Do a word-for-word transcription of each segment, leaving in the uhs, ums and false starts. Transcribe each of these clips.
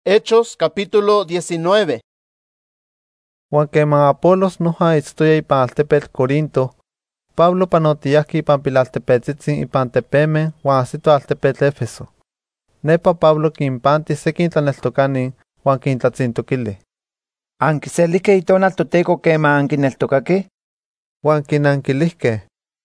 Hechos capítulo diecinueve. Huan quema Apolos noja itztoya ipan altepetl Corinto, Pablo panotiyahki ipan pilaltepetzitzin ipan tepemen huan ahsito altepetl Éfeso. Nepa Pablo quinpanti sequin tlaneltocanin huan quintlatzintokili. ¿Anquiselihque itonal Toteco quema anquineltocakeh? Huan quinanquilihqueh: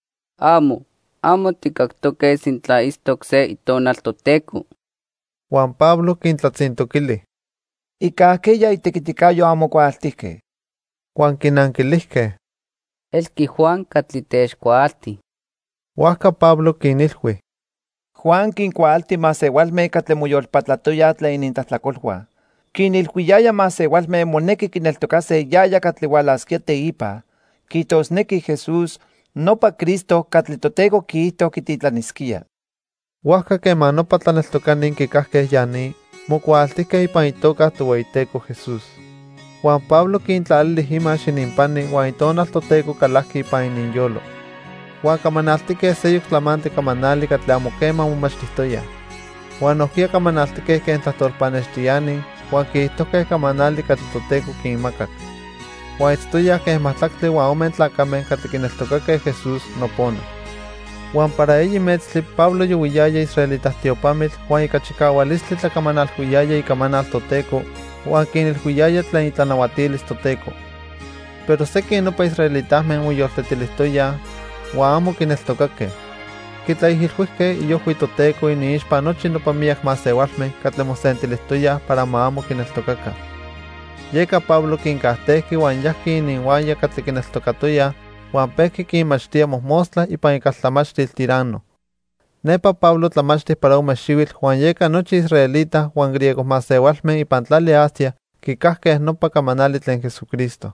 Amo, amo ticactoque sintla istok se itonal Toteco. Huan Pablo quintlatzintokili. ¿Ica aquella itequiticayo amo cualtihque? Huan quinanquilihqueh: Elqui Juan catlitexcualti. Huasca Pablo quinilhui: Juan quincualti masewalme catle moyolpatlatoya tlen inintlahtlacolhua. Quinilhuiyaya masewalme monequi quineltocase yaya catli ualasquia teipa. Quitosnequi Jesús, nopa Cristo catli Toteco quihto quititlanisquia. Huasca quema nopa tlaneltocanin quicahqueh yani, mocualtihqueh ipan itoca Tohueyiteco Jesús. Huan Pablo quintlalilih iman xininpani huan itonal Toteco calahqui ipan ininyolo. Huan camanaltiqueh seyok tlamantli camanali catli amo quema momachtihtoyah. Huan nohquia camanaltiqueh quen tlahtolpanextiani huan quihtohqueh camanali catli Toteco quinmacac. Huan itztoyah queh mahtlactli huan omen tlacamen catli quineltocaqueh Jesús nopona. Huan para eyi metztli Pablo yowiyaya israelitah tiopamitl huan ica chicaualistli tlacamanalhuiyaya icamanal Toteco huan quinilhuiyaya tlen itlanauatilis Toteco. Pero sequin nopa israelitahmen moyoltetilihtoyah huan amo quineltocaqueh. Quitlaihilhuihqueh iyohui Toteco iniixpa nochi nopa miyak masewalmeh catli mosentilihtoyah para ma amo quineltocaca. Yeca Pablo quincahtehqui huan yahqui ininhuaya catli quineltocatoyah huan pehqui quinmachtia mojmostla ipan icaltlamachtil tirano. Nepa Pablo tlamachtih para ome xiuitl huan yeca nochi israelita huan griegos masewalmeh ipan tlali Asia quicahqueh nopa camanali tlen Jesucristo.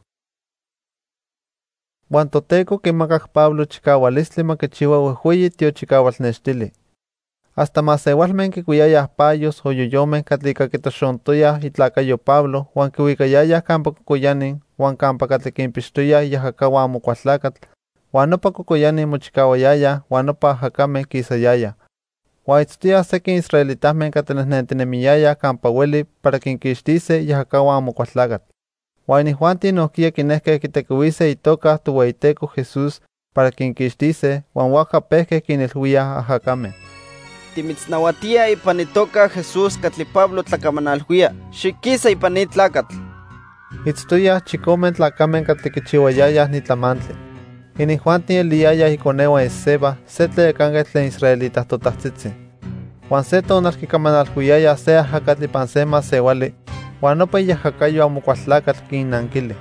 Huan Toteco quimacac Pablo chicaualistli ma quichiua uehueyi tiochicaualnextili. Hasta masewalmen quicuiyayah payos o yoyomeh catli ica quitoxontoyah itlacayo Pablo huan quiuicayayah campa cocoyanin huan campa catli quinpixtoyah iahacauan amocualtlacatl, huan nopa cocoyanin mochicauayayah huan nopa ahacameh quisayayah. Huan itztoyah sequin israelitahmen catli nehnentinemiyayah campa ueli para quinquixtise iahacauan amocualtlacatl. Huan inihuanti nohquia quinehqueh quitequiuise itoca Tohueyiteco Jesús para quinquixtise huan huaca pehqueh quinilhuiyah ahacameh: Timitznauatia ipan itoca Jesús catli Pablo tlacamanalhuia, xiquisa ipan ni tlacatl. Itztoyah chicomeh tlacamen catli quichiuayayah ni tlamantli. Inihuanti eliyayah iconehuan Esceva, se tlayacanketl tlen israelitah totahtzitzin. Huan se tonal quicamanalhuiyayah se ahacatl ipan se masewali, huan nopa iahacayo amocualtlacatl quinnanquili: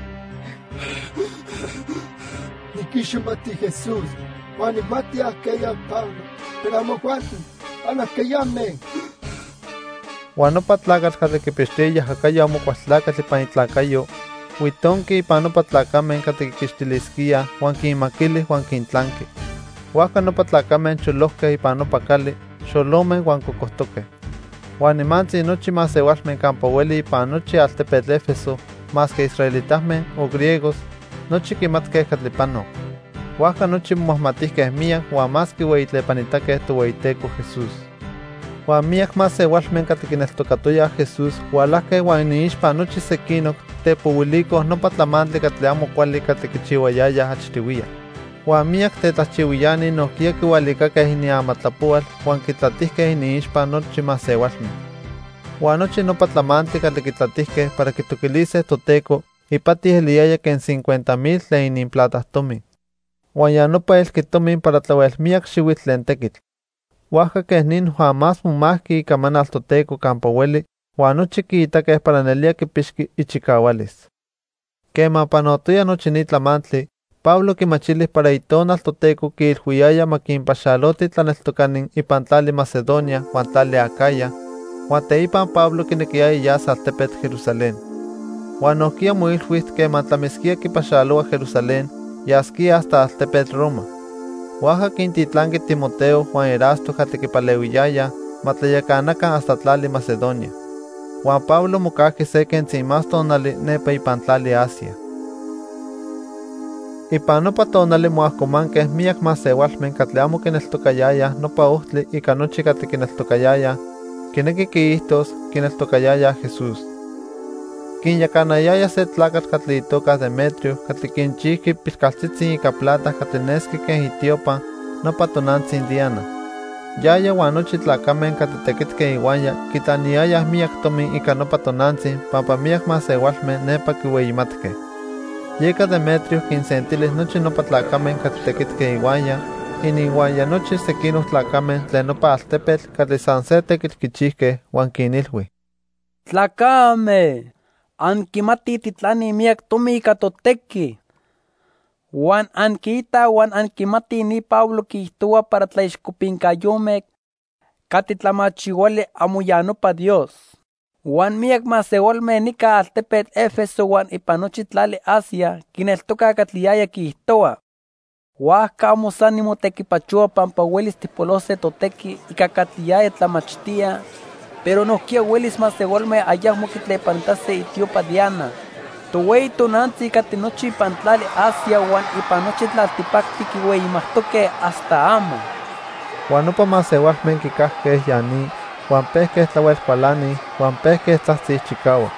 Niquixmati Jesús, huan nimati ahqueya Pablo, pero amo cuanti, anahqueyameh. Huan nopa tlacatl catli quipixtia iahacayo amocualtlacatl ipan itlacayo, huitonqui ipan nopa tlacamen catli quiquixtilisquia huan quinmaquili huan quintlanqui. Huaca nopa tlacamen cholohqueh ipan nopa cali, xolomeh huan cocohtoqueh. Huan nimantzi nochi masewalmen campa ueli ipan nochi altepetl Éfeso, mas que israelitahmen o griegos, nochi quimatqueh catli panoc. Huaca nochi momahmatihqueh miyak huan mas quiueyitlepanitakeh Tohueyiteco Jesús. Huan miyak masewalmen catli quineltocatoyah Jesús hualahqueh huan iniixpa nochi sequinoc tepouilicoh nopa tlamantli catli amo cuali catli quichiuayayah achtiuiya. Huan miyak tetlahchiuiyani nohquia quiualicakeh iniamatlapoal huan quitlatihqueh iniixpa nochi masewalmen. Huan nochi nopa tlamantli catli quitlatihqueh para quitoquiliseh Toteco ipatih eliyaya quen cincuenta mil tlen ininplatahtomin. Huan ya nopa elqui tomin para tlauel miyak xiuitl tlen tequitl. Huaca queh nin huan más momahqui icamanal Toteco campa ueli huan nochi quiitaqueh para nelia quipixqui ichicaualis. Quema panotoya nochi ni tlamantli, Pablo quimachilih para itonal Toteco quiilhuiyaya ma quinpaxaloti tlaneltocanin ipan tlali Macedonia huan tlali Acaya, huan teipan Pablo quinequiyaya yas altepetl Jerusalén. Huan nohquia moilhuih quema tlamisquia quipaxaloa Jerusalén, yasquia hasta altepetl Roma. Huaca quintitlanqui Timoteo huan Erasto catli quipaleuiyaya ma tlayacanacan hasta tlali Macedonia. Huan Pablo mocahqui se quentzin más tonali nepa ipan tlali Asia. Ipan nopa tonali moahcomanqueh miyak masewalmen catli amo quineltocayayah nopa ohtli ica nochi catli quineltocayayah, Kineki kiihtos kineltokayaya Jesús. Kinyakanayaya se tlakatl katli itoka Demetrio, katli kinchihki pilkaltzitzin ika plata katli neski ken itiopa nopa tonantzin Diana. Yaya wan nochi tlakamen katli tekitke iwanya kitaniayah miak tomin ika nopa tonantzin pampa miak masewalmen nepa kiueyimatkeh. Yeka Demetrio kinsentilis nochi nopa tlakamen katli tekitke iwanya, iniwanya nochi sekinos tlakamen tlen nopa altepetl katli san se tekitl kichihkeh wan kinilhui: Tlakame, ankimati titlani miak tomi ika toteki. Wan ankita wan ankimati ni Pablo kihtowa para tlaixkopinkayomeh kati tlamachiuali amo ya nopa Dios. Wan miak masewalmeh nika altepetl Éfeso wan ipan nochi tlali Asia kineltoka katli yaya kihtowa. Huajka amo san nimotekipachoa pampa uelis tipolose toteki ika katli yaya tlamachtia, pero nohkia uelis masewalmeh ayahmo kitlepanitase itiopa Diana. Towei tonantzi kati nochi ipan tlali Asia wan ipan nochi tlaltipakti kiueyimahtokeh hasta amo. Wan nopa masewalmen kikahkeh yani, wan pehkeh tlauelkualani, wan pehkeh tzahtzik chikauak: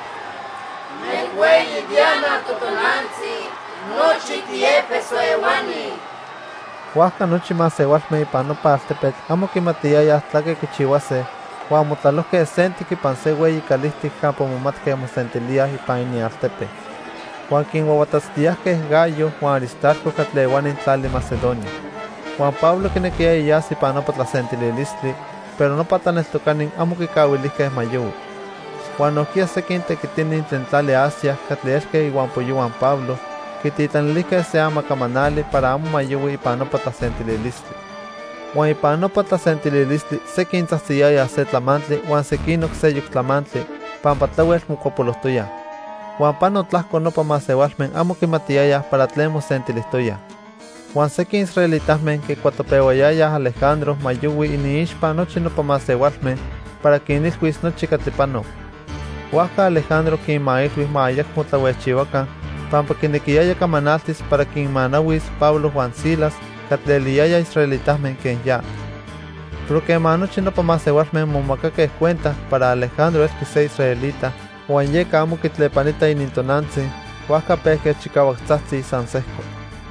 Nehueyi Diana totonantzi, nochi tiEfeso ewani. Huajka nochi masewalmen ipan nopa altepetl amo kimatiyayah tlake kichiuaseh, wan motlalohkeh sentik ipan se ueyi kalihtik campa momatkeh mosentiliah ipan inialtepe. Wan kinwauatatztiahkeh Gayo wan Aristarco katli ewanin tlali Macedonia. Wan Pablo kinekiaya yas ipan nopa tlasentililistli, pero nopa tlaneltokanin amo kikawilihkeh mayowi. Wan nohkia sekin tekitinin tlen tlali Asia katli elkeh iwan poyuan Pablo, kititlanilihkeh se amakamanali para amo mayowi ipan nopa tlasentililistli. Wan ipan nopa tlasentililistli sekin tzahtziyayah se tlamantli wan sekin okse yoktlamantli, pampa tlauel mokopolohtoyah. Wan pano tlahko nopa masewalmen amo kimatiyayah para tlen mosentilihtoyah. Wan sekin israelitahmen kikuatopeuayayah Alejandro mayowi iniixpa nochi nopa masewalmen para kinilhuis nochi katli panok. Huajka Alejandro kinmailhuis ma ayakmo tlauelchiuakan, pampa kinekiyaya kamanaltis para kinmanauis Pablo wan Silas katli eliyaya israelitahmen ken ya. Pero kema nochi nopa masewalmen momakakeh cuenta para Alejandro elki se israelita, wan yeka amo kitlepanita inintonantzin, huajka pehkeh chikauak tzahtzi san sehko: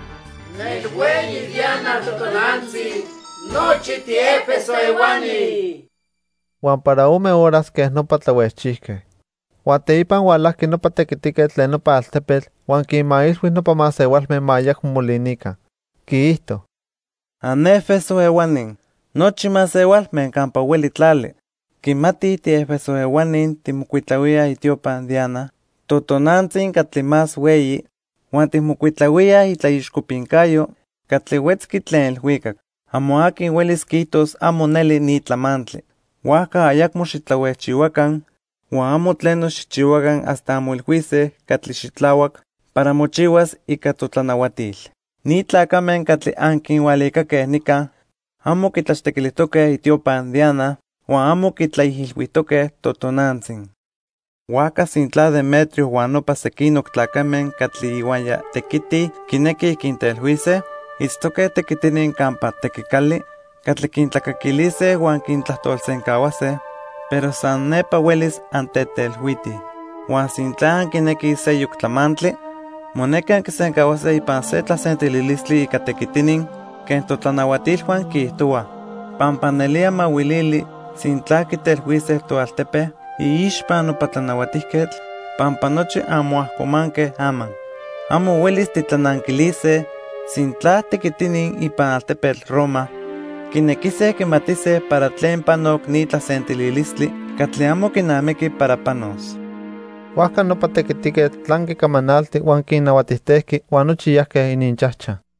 Nehueyi Diana totonantzi, nochi tiEfeso ewani. Wan para ome horas keh nopa tlauelchihkeh. Wan teipan ualahki nopa tekitikeh tlen nopa altepetl wan kinmailhuis nopa masewalmen ma ayakmo molinikan. Kiihto: An Éfeso ewanin, nochi masewalmen campa ueli tlali, kimati tiEfeso ewanin timokuitlawiah itiopa Diana, totonantzin katli mas weyi, wan timokuitlawiah itlaixkopinkayo katli wetzki tlen ilhuikak. Amo akin uelis kihtos amo neli ni tlamantli. Huajka ayakmo xitlauelchiuakan, wan amo tleno xichiuakan hasta amo ilhuiseh katli xitlauak para mochiuas ika totlanauatil. Ni tlakamen katli ankinhualikakeh nika, amo kitlaxtekilitokeh itiopan Diana, wan amo kitlaihilhuitokeh totonantzin. Huajka sintla Demetrio wan nopa sekinok tlakamen katli iwanya tekiti kinekih kintelhuiseh, itztokeh tekitinin campa tekikali, katli kintlakakiliseh wan kintlahtolsenkauaseh, pero san nepa uelis antetelhuitih. Wan sintla ankinekih se yoktlamantli, moneki ankisenkauaseh ipan se tlasentililistli ika tekitinin, ken totlanauatilhuan kihtowa, pampa nelia mawilili sintla kitelhuiseh toaltepe iixpan nopa tlanauatihketl, pampa nochi anmoahkomankeh aman. Amo uelis titlanankiliseh sintla tekitinin ipan altepetl Roma, kinekiseh kimatiseh para tlen panok ni tlasentililistli katli amo kinamiki para panos. Huajka nopa tekitikeh tlan kikamanalti wan kinnauatihtehki wan nochi yahkeh ininchahcha.